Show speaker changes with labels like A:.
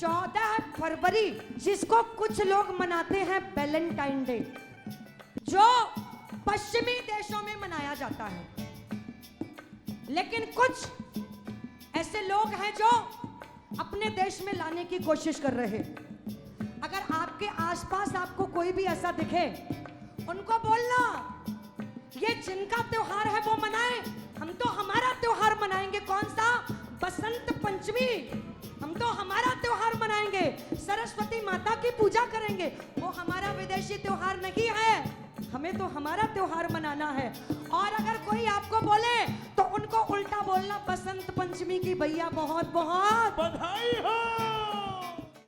A: 14 फरवरी, जिसको कुछ लोग मनाते हैं वैलेंटाइन डे, जो पश्चिमी देशों में मनाया जाता है, लेकिन कुछ ऐसे लोग हैं जो अपने देश में लाने की कोशिश कर रहे हैं। अगर आपके आसपास आपको कोई भी ऐसा दिखे, उनको बोलना ये जिनका त्योहार है वो मनाए, हम तो हमारा त्योहार मनाएंगे। कौन सा? बसंत पंचमी। हम तो हमारा त्योहार मनाएंगे, सरस्वती माता की पूजा करेंगे, वो हमारा विदेशी त्योहार नहीं है, हमें तो हमारा त्योहार मनाना है। और अगर कोई आपको बोले तो उनको उल्टा बोलना, बसंत पंचमी की भैया बहुत बहुत
B: बधाई हो।